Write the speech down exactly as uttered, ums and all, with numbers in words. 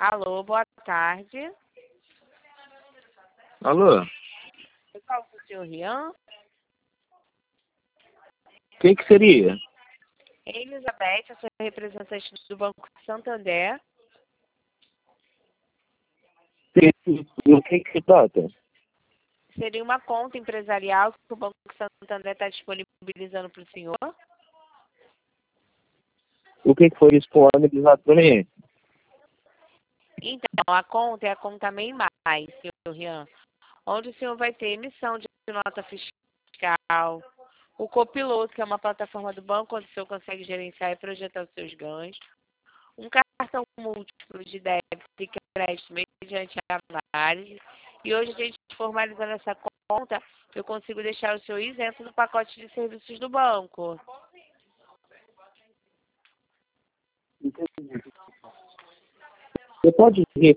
Alô, boa tarde. Alô? Eu falo com o senhor Rian? Quem que seria? Elizabeth, eu sou representante do Banco Santander. O que que se trata? Seria uma conta empresarial que o Banco Santander está disponibilizando para o senhor. O que que foi disponibilizado para mim? Então, a conta é a conta MEI Mais, senhor Rian, onde o senhor vai ter emissão de nota fiscal, o Copiloto, que é uma plataforma do banco onde o senhor consegue gerenciar e projetar os seus ganhos, um cartão múltiplo de débito e crédito mediante a análise, e hoje a gente formalizando essa conta, eu consigo deixar o senhor isento do pacote de serviços do banco. Você pode